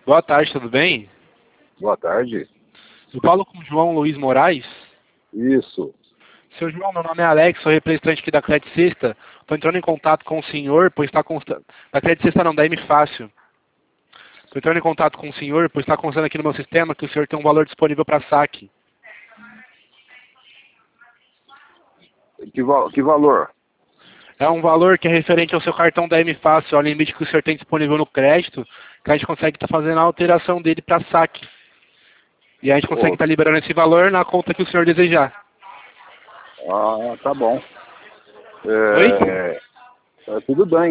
Boa tarde, tudo bem? Boa tarde. Eu falo com o João Luiz Moraes. Isso. Seu João, meu nome é Alex, sou representante aqui da Crédito Sexta. Estou entrando em contato com o senhor, pois está constando... Da Crédito Sexta não, da M Fácil. Estou entrando em contato com o senhor, pois está constando aqui no meu sistema que o senhor tem um valor disponível para saque. Que valor? É um valor que é referente ao seu cartão da M Fácil, ao limite que o senhor tem disponível no crédito, que a gente consegue estar fazendo a alteração dele para saque. E a gente consegue estar liberando esse valor na conta que o senhor desejar. Ah, tá bom. Oi? Tudo bem.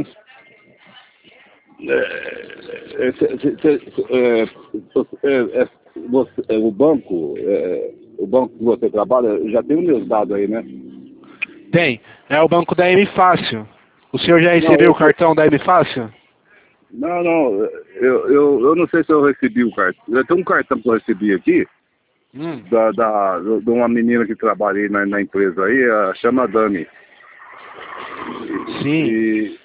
O banco que você trabalha, já tem os meus dados aí, né? Tem. É o banco da M Fácil. O senhor já Não, recebeu o cartão da M Fácil? não, eu não sei se eu recebi o cartão. Eu tenho um cartão que eu recebi aqui, de uma menina que trabalha aí na empresa aí, chama Dani. Sim.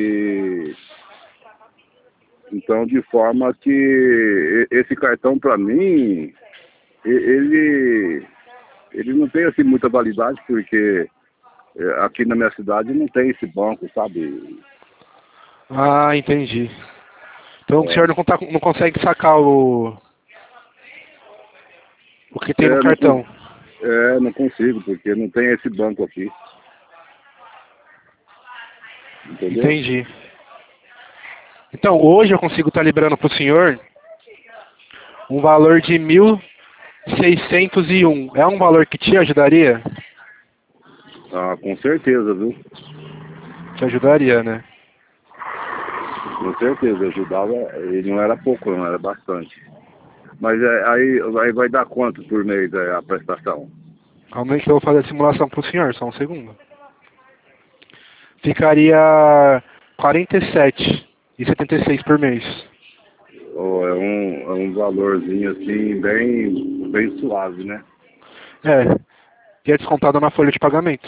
Então, de forma que esse cartão, para mim, ele não tem assim muita validade, porque aqui na minha cidade não tem esse banco, sabe? Ah, entendi. Então o senhor não consegue sacar o que tem no cartão. Não consigo, porque não tem esse banco aqui. Entendeu? Entendi. Então, hoje eu consigo estar liberando para o senhor um valor de 1.601. É um valor que te ajudaria? Ah, com certeza, viu? Te ajudaria, né? Com certeza, ajudava. E não era pouco, não era bastante. Mas aí vai dar quanto por mês a prestação? Calma aí que eu vou fazer a simulação para o senhor, só um segundo. Ficaria 47,76 por mês. Ou é um valorzinho assim, bem suave, né? E é descontado na folha de pagamento.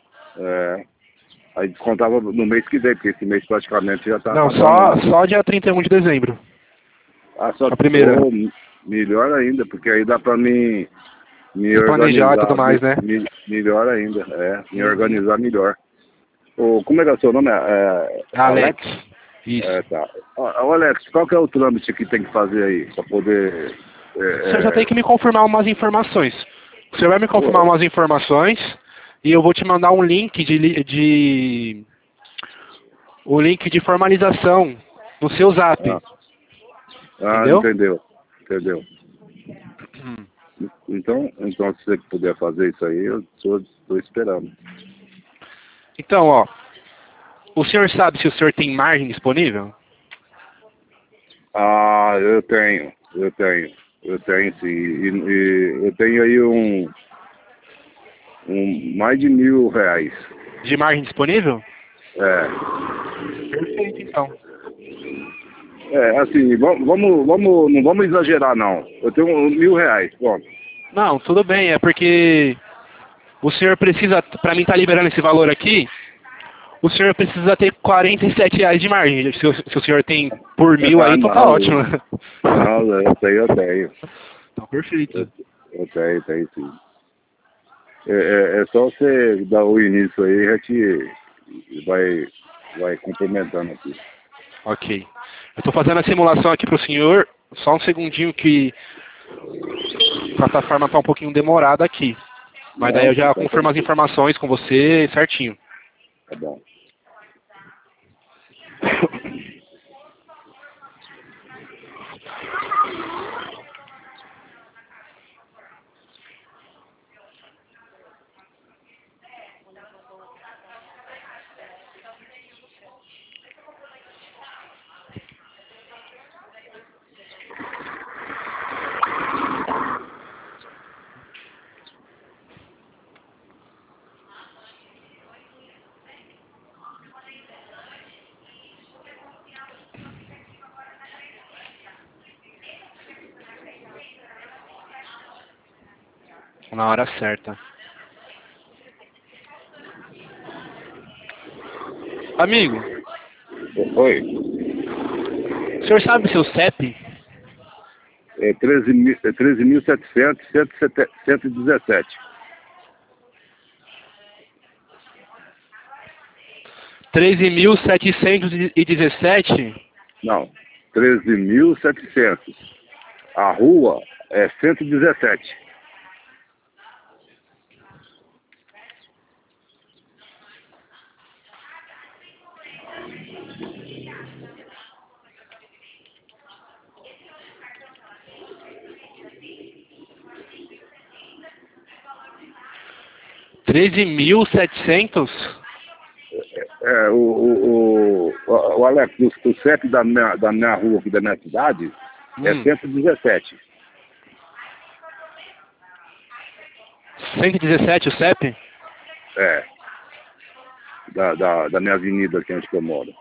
Aí descontava no mês que vem, porque esse mês praticamente já tá Não, acabando. só dia 31 de dezembro. Ah, só A primeira. melhor ainda, porque aí dá pra me Se planejar e organizar tudo mais, né? melhor ainda, me organizar melhor. Como é que é o seu nome? Alex. Isso. Tá. Alex, qual que é o trâmite que tem que fazer aí, pra poder... O senhor já tem que me confirmar umas informações. O senhor vai me confirmar umas informações e eu vou te mandar um link o link de formalização no seu zap. Entendeu? Entendeu. Então, se você puder fazer isso aí, eu estou esperando. Então, ó, o senhor sabe se o senhor tem margem disponível? Ah, eu tenho sim. E eu tenho aí mais de R$ 1.000. De margem disponível? Perfeito, então. Assim, não vamos exagerar, não. Eu tenho R$ 1.000, pronto. Não, tudo bem, é porque o senhor precisa, para mim estar liberando esse valor aqui, o senhor precisa ter R$ 47 de margem. Se o senhor tem por 1.000 aí, então tá ótimo. Não, eu tenho. Tá perfeito. Eu tenho sim. É só você dar o início aí, a gente vai complementando aqui. Ok. Eu tô fazendo a simulação aqui pro senhor, só um segundinho que a plataforma tá um pouquinho demorada aqui. Mas daí eu já confirmo as informações com você certinho. Tá bom. Na hora certa. Amigo. Oi. O senhor sabe seu CEP? É 13.700, 13.717. Não, 13.700. A rua é 117. $13.700? O Alex, o CEP da minha rua aqui, da minha cidade, é 117. 117 o CEP? É. Da minha avenida aqui onde eu moro.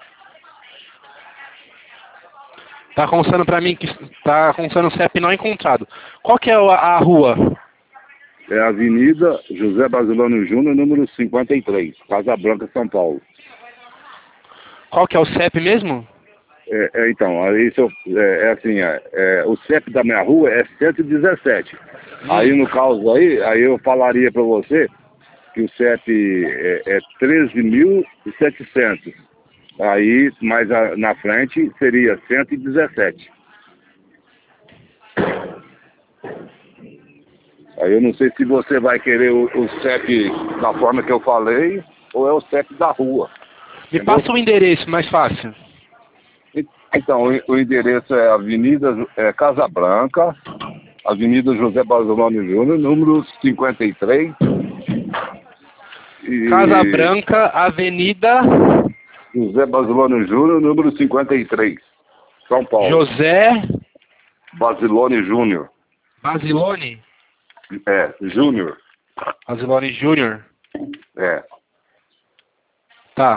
Tá constando pra mim que tá constando o CEP não encontrado. Qual que é a rua? É a Avenida José Basilônio Júnior, número 53, Casa Branca, São Paulo. Qual que é o CEP mesmo? Então, aí o CEP da minha rua é 117. Aí no caso aí eu falaria para você que o CEP é 13.700. Aí, mais na frente, seria 117. Aí eu não sei se você vai querer o CEP da forma que eu falei, ou é o CEP da rua. Me Entendeu? passa o endereço mais fácil. Então, o endereço é Avenida Casa Branca, Avenida José Basilônio Júnior, número 53. Casa Branca, Avenida José Basilônio Júnior, número 53, São Paulo. José Basilônio Júnior. Basilone? Júnior. Basilone Júnior. É. Tá.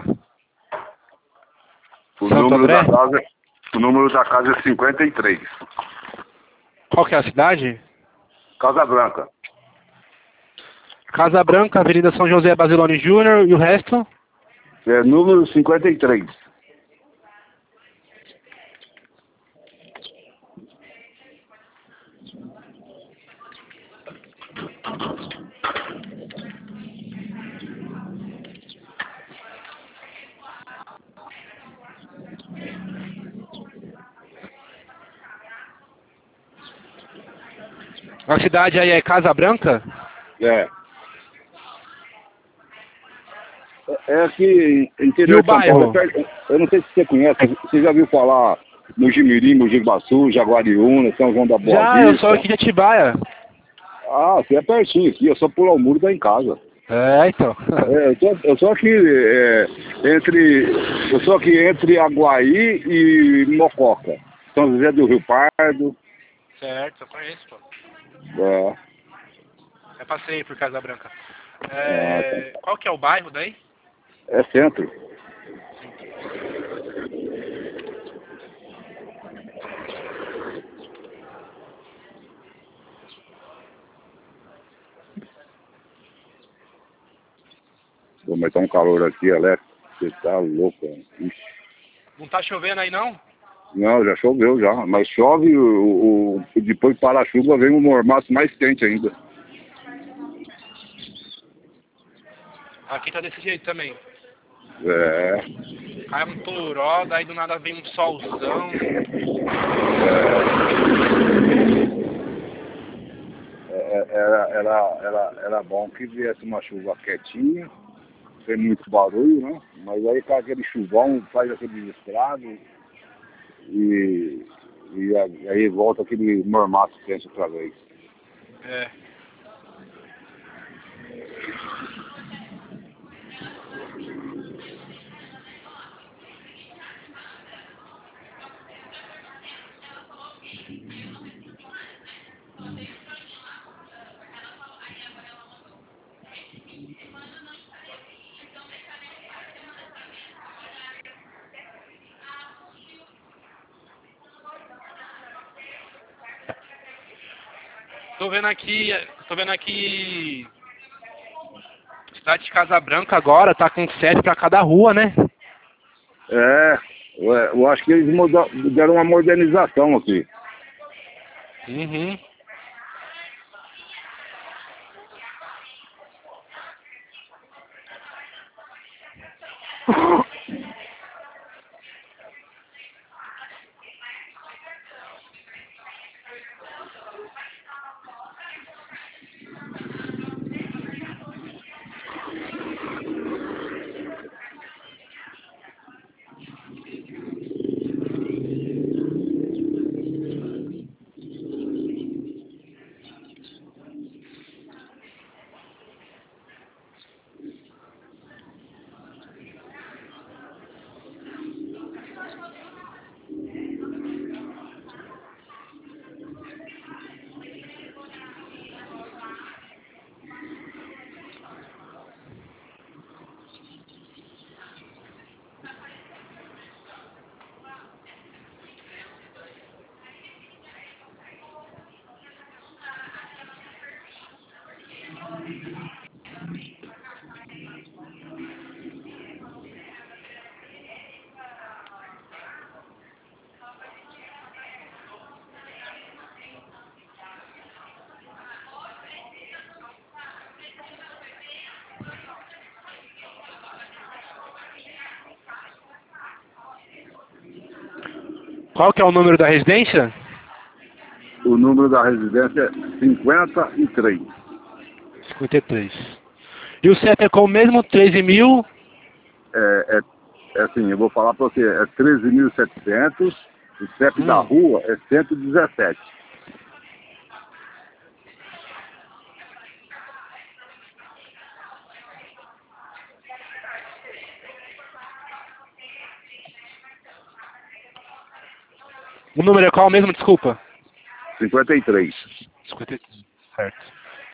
O Santo número André? o número da casa é 53. Qual que é a cidade? Casa Branca. Casa Branca, Avenida São José Basilone Júnior e o resto? É número 53. A cidade aí é Casa Branca? É aqui, interior E o de São Paulo. bairro? Eu não sei se você conhece, você já viu falar Mojimirim, Mogi Guaçu, Jaguariúna, São João da Boa Já, Vista? eu sou aqui de Atibaia. Ah, você é pertinho aqui, eu só pular o muro e tá em casa. Então. Eu sou aqui entre Aguaí e Mococa. São José do Rio Pardo. Certo, eu conheço, pô. É. Eu passei por Casa Branca. Tá. Qual que é o bairro daí? É centro. Pô, mas tá um calor aqui, Alex. Você tá louco, hein? Ixi. Não tá chovendo aí não? Não, já choveu já. Mas chove, depois para a chuva vem um mormaço mais quente ainda. Aqui tá desse jeito também. É. Cai um toró, daí do nada vem um solzão. Era bom que viesse uma chuva quietinha, sem muito barulho, né? Mas aí com aquele chuvão faz aquele estrago e aí volta aquele mormaço quente outra vez. É. Tô vendo aqui. Cidade de Casa Branca agora tá com 7 pra cada rua, né? Eu acho que eles deram uma modernização aqui. Uhum. Qual que é o número da residência? O número da residência é 53. 53. E o CEP é com o mesmo 13.000? É assim, eu vou falar para você, é 13.700, o CEP da rua é 117. O número é qual mesmo? Desculpa. 53. 53. Certo.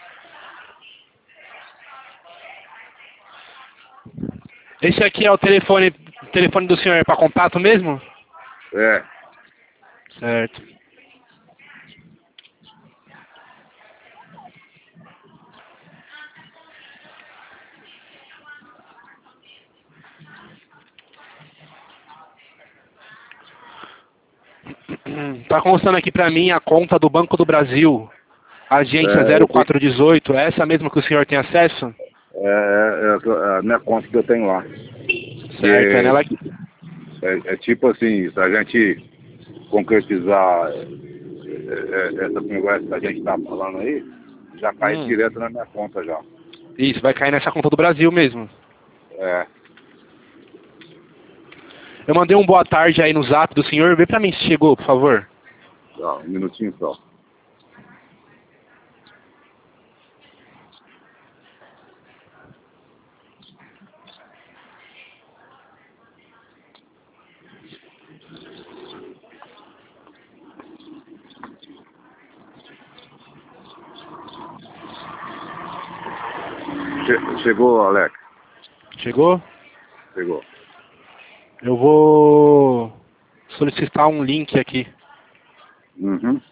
Esse aqui é o telefone do senhor para contato mesmo? É. Certo. Tá constando aqui para mim a conta do Banco do Brasil. Agência 0418. É essa mesmo que o senhor tem acesso? É a minha conta que eu tenho lá. Certo. É nela... É tipo assim, se a gente concretizar essa conversa que a gente tá falando aí, já cai direto na minha conta já. Isso, vai cair nessa conta do Brasil mesmo. É. Eu mandei um boa tarde aí no zap do senhor. Vê pra mim se chegou, por favor. Tá, um minutinho só. Chegou, Alex? Chegou? Chegou. Eu vou solicitar um link aqui. Uhum.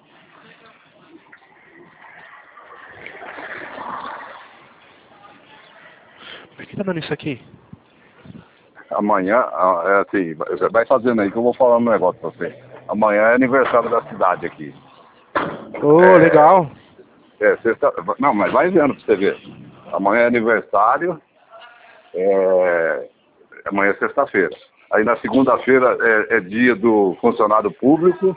Por que tá dando isso aqui? Amanhã, é assim, vai fazendo aí que eu vou falar um negócio pra você. Amanhã é aniversário da cidade aqui. Legal. Sexta... Não, mas vai vendo pra você ver. Amanhã é aniversário, amanhã é sexta-feira. Aí na segunda-feira é dia do funcionário público.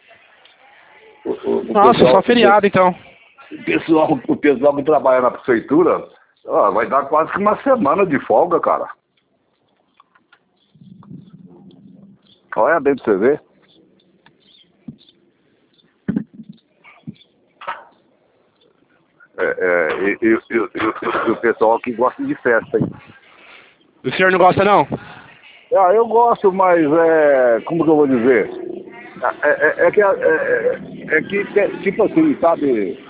Nossa, só feriado então. O pessoal que trabalha na prefeitura, vai dar quase que uma semana de folga, cara. Olha bem pra você ver. E o pessoal que gosta de festa, hein? O senhor não gosta não? Eu gosto, mas como que eu vou dizer? Tipo assim, sabe?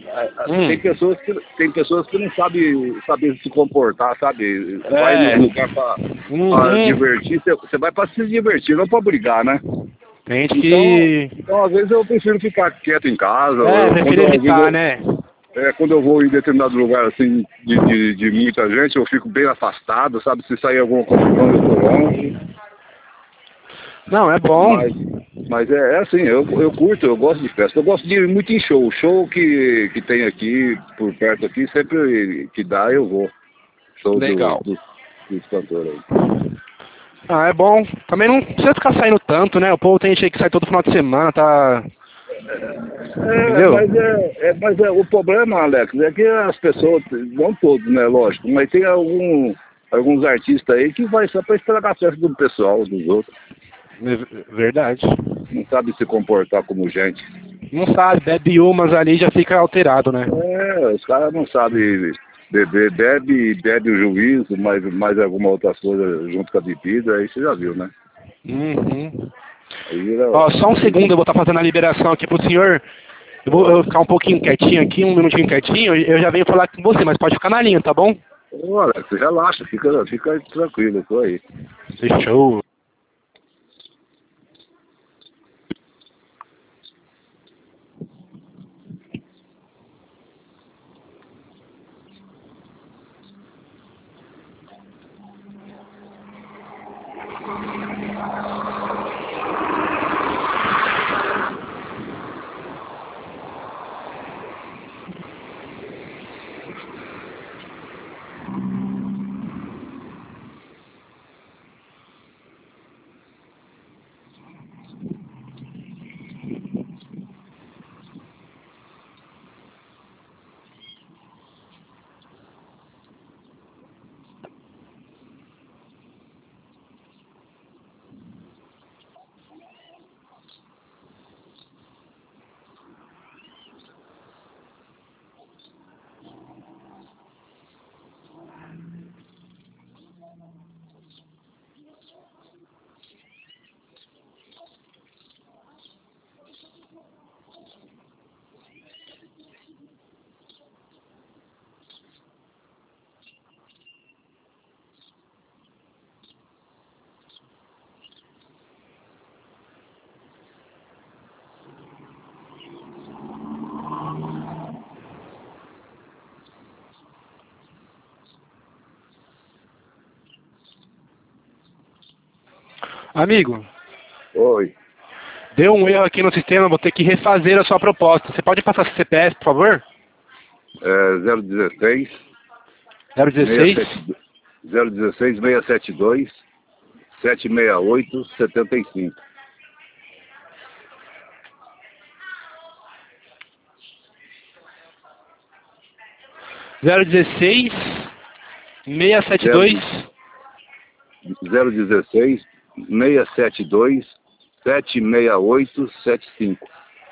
Tem pessoas que não sabem se comportar, sabe? Vai no lugar pra divertir, você vai pra se divertir, não pra brigar, né? Tem gente que... Então, às vezes eu prefiro ficar quieto em casa. Prefiro evitar, né? Quando eu vou em determinado lugar assim de muita gente, eu fico bem afastado, sabe? Se sair alguma confusão, eu tô longe. Não, é bom. Mas é assim, eu curto, eu gosto de festa. Eu gosto de ir muito em show. Show que tem aqui, por perto aqui, sempre que dá, eu vou. Show Legal. dos cantores aí. Ah, é bom. Também não precisa ficar saindo tanto, né? O povo tem gente que sai todo final de semana, tá... Entendeu? Mas o problema, Alex, é que as pessoas, não todos, né, lógico, mas tem alguns artistas aí que vai só para estragar a festa do pessoal, dos outros. Verdade. Não sabe se comportar como gente. Não sabe, bebe umas ali e já fica alterado, né? Os caras não sabem beber, bebe o juízo, mais alguma outra coisa junto com a bebida, aí você já viu, né? Uhum. Aí vira... Ó, só um segundo, eu vou estar fazendo a liberação aqui pro senhor. Eu vou ficar um pouquinho quietinho aqui, um minutinho quietinho, eu já venho falar com você, mas pode ficar na linha, tá bom? Ô, Alex, relaxa, fica tranquilo, eu tô aí. Fechou. Amigo, Oi, deu um erro aqui no sistema, vou ter que refazer a sua proposta. Você pode passar seu CPF, por favor? 016 016 016 672 768 75. 016 672 016 672 768 75.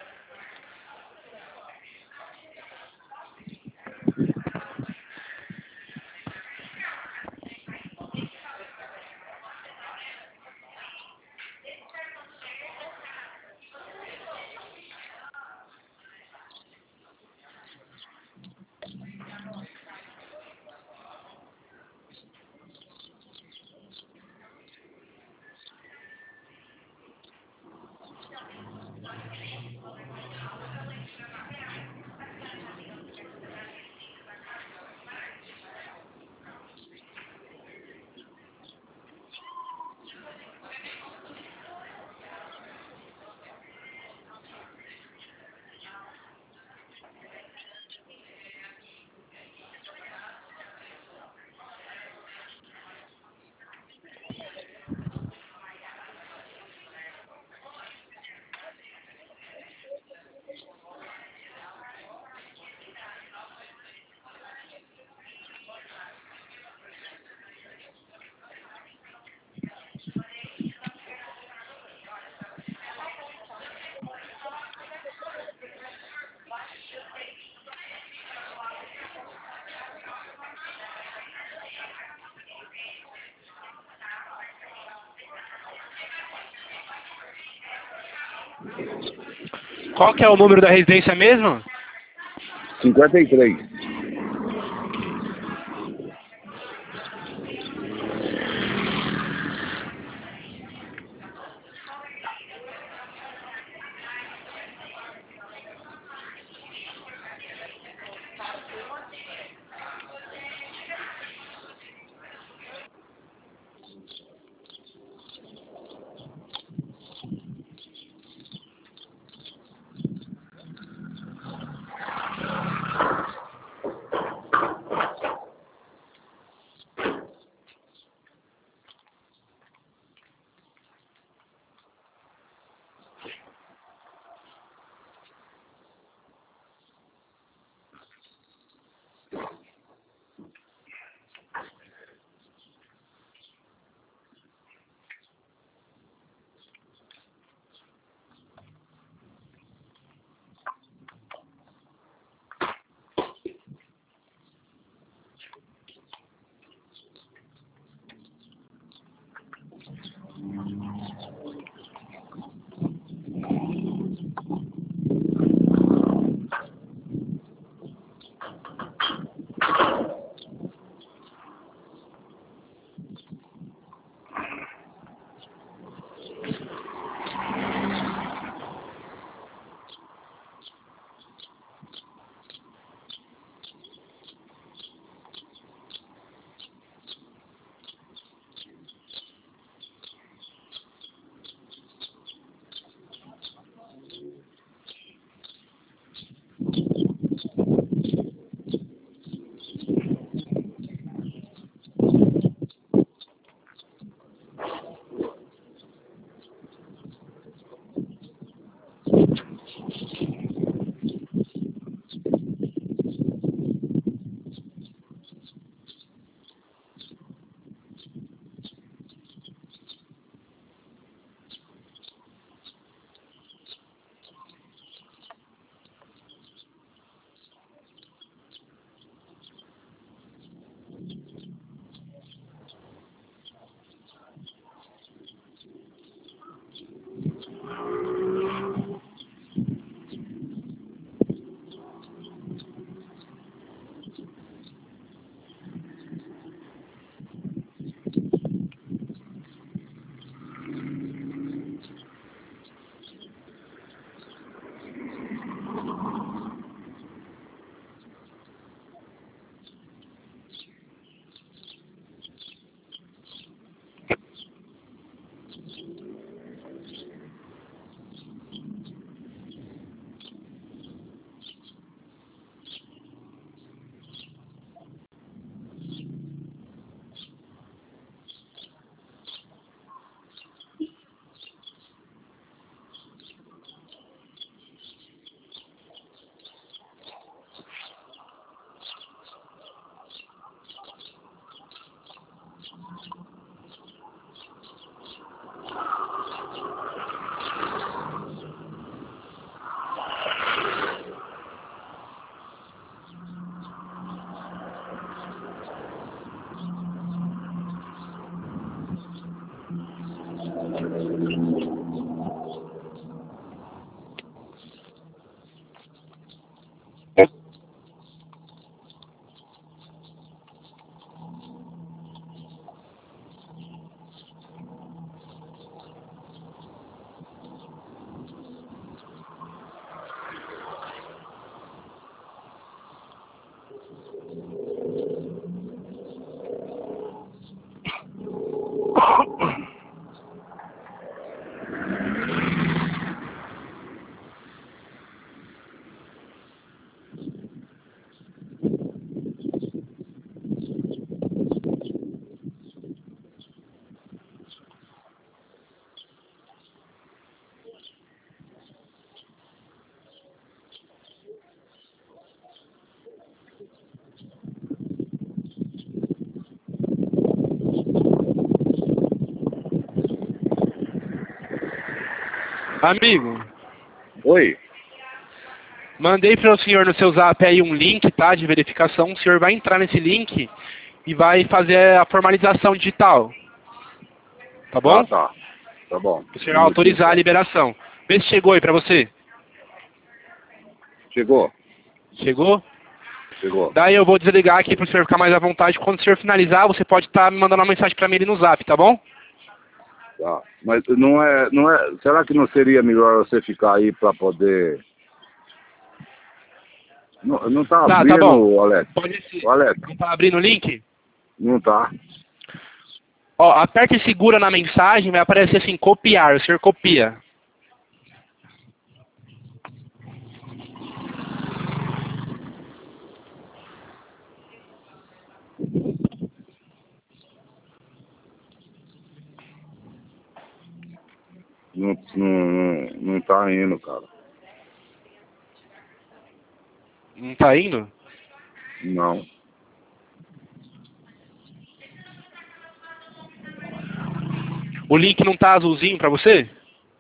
Qual que é o número da residência mesmo? 53. Amigo, Oi? mandei para o senhor no seu zap aí um link, tá, de verificação. O senhor vai entrar nesse link e vai fazer a formalização digital. Tá bom? Ah, tá. Tá bom. O senhor Um minutinho autorizar a só. liberação. Vê se chegou aí para você. Chegou? Chegou? Chegou. Daí eu vou desligar aqui para o senhor ficar mais à vontade. Quando o senhor finalizar, você pode estar me mandando uma mensagem para mim ali no zap, tá bom? Tá. Mas não é. Será que não seria melhor você ficar aí para poder. Não tá Tá bom. abrindo, Alex. Pode ser. O Alex, Não tá abrindo o link? não tá. Ó, aperta e segura na mensagem, vai aparecer assim, copiar. O senhor copia. Não tá indo, cara. Não tá indo? Não. O link não tá azulzinho pra você?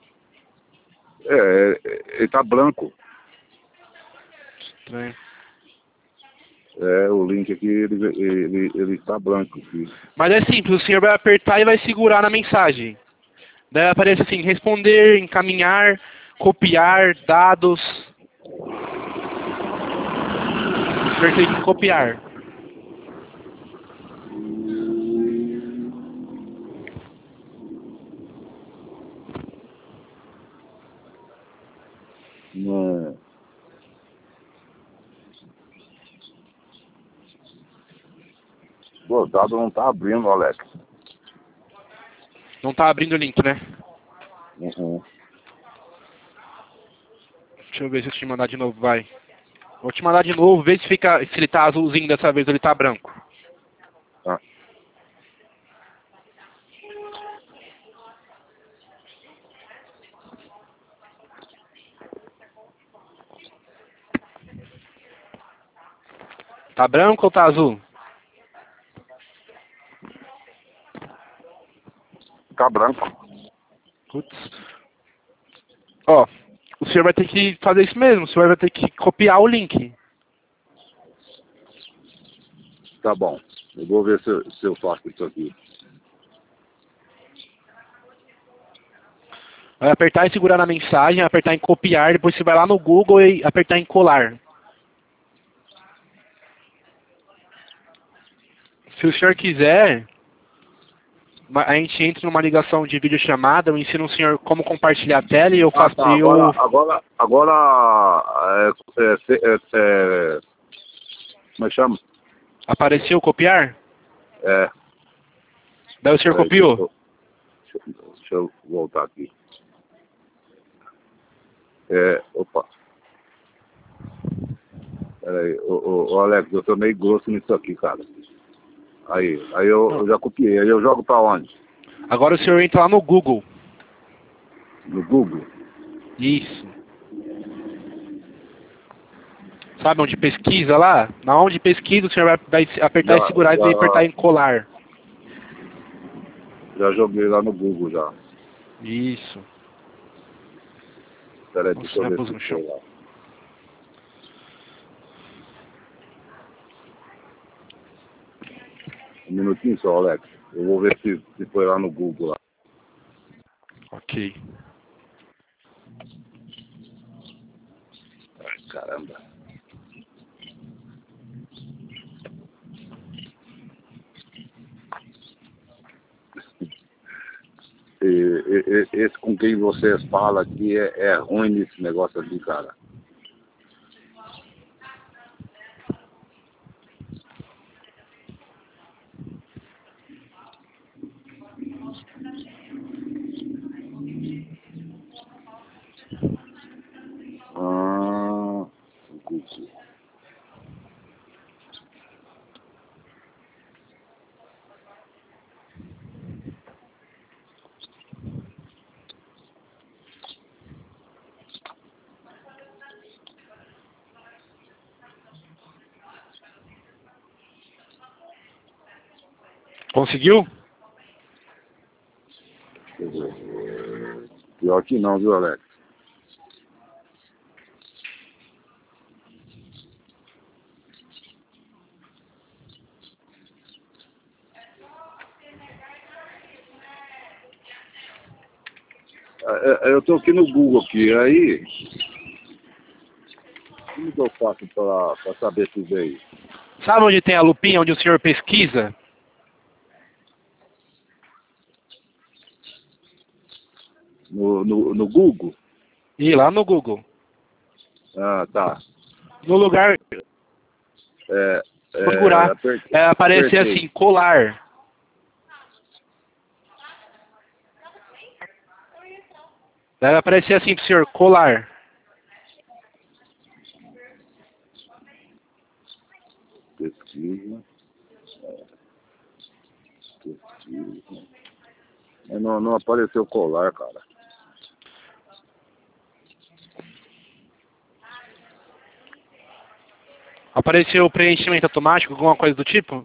Ele tá branco. Estranho. O link aqui, ele tá branco aqui. Mas é simples, o senhor vai apertar e vai segurar na mensagem. Daí aparece assim, responder, encaminhar, copiar, dados. O senhor tem que copiar. Não. O dado não tá abrindo, Alex. Não tá abrindo o link, né? Uhum. Deixa eu ver se eu te mandar de novo, vai. Vou te mandar de novo, ver se ele tá azulzinho dessa vez ou ele tá branco. Tá. Tá branco ou tá azul? Tá branco. Putz. Ó, o senhor vai ter que fazer isso mesmo, o senhor vai ter que copiar o link. Tá bom. Eu vou ver se eu faço isso aqui. Vai apertar e segurar na mensagem, apertar em copiar, depois você vai lá no Google e apertar em colar. Se o senhor quiser, a gente entra numa ligação de videochamada, eu ensino o senhor como compartilhar a tela e eu Ah, faço. tá. Agora, como é que chama? Apareceu copiar? É. Daí o senhor Peraí, copiou? deixa eu voltar aqui. Opa. Peraí, ô Alex, eu tô meio grosso nisso aqui, cara. Aí eu já copiei. Aí eu jogo pra onde? Agora o senhor entra lá no Google. No Google? Isso. Sabe onde pesquisa lá? Na onde pesquisa o senhor vai apertar e segurar e apertar em colar. Já joguei lá no Google já. Isso. Peraí, Nossa, deixa eu né, ver pus se no foi chão. lá. Um minutinho só, Alex. Eu vou ver se foi lá no Google lá. Ok. Ai, caramba. Esse com quem vocês falam aqui é ruim nesse negócio aqui, cara. Google. Conseguiu? Deixa eu ver. Pior que não, viu, Alex? eu tô aqui no Google aqui, aí... Como que eu faço para saber se veio? Sabe onde tem a lupinha, onde o senhor pesquisa? No Google? E lá no Google. Ah, tá. No lugar, É, procurar, aparecer apertei. assim, colar. Deve aparecer assim pro senhor, colar. Pesquisa. Pesquisa. Não apareceu colar, cara. Apareceu preenchimento automático, alguma coisa do tipo?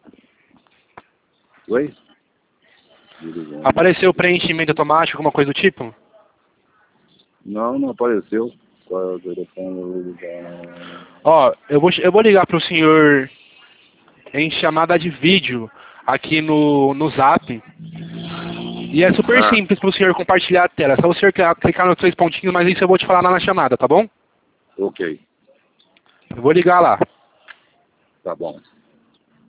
Oi? Apareceu preenchimento automático, alguma coisa do tipo? Não apareceu. Qual é o telefone? Ó, eu vou ligar pro senhor em chamada de vídeo aqui no Zap. E é super Ah, simples pro senhor compartilhar a tela. É só o senhor clicar nos 3 pontinhos, mas isso eu vou te falar lá na chamada, tá bom? ok. Eu vou ligar lá. Tá bom.